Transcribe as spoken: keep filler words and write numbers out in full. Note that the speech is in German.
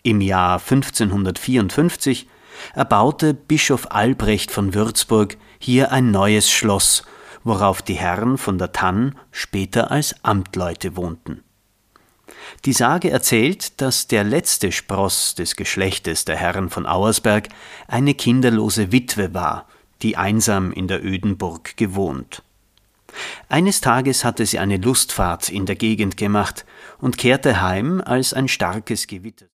Im Jahr fünfzehnhundertvierundfünfzig erbaute Bischof Albrecht von Würzburg hier ein neues Schloss, worauf die Herren von der Tann später als Amtleute wohnten. Die Sage erzählt, dass der letzte Spross des Geschlechtes der Herren von Auersberg eine kinderlose Witwe war, die einsam in der öden Burg gewohnt. Eines Tages hatte sie eine Lustfahrt in der Gegend gemacht und kehrte heim, als ein starkes Gewitter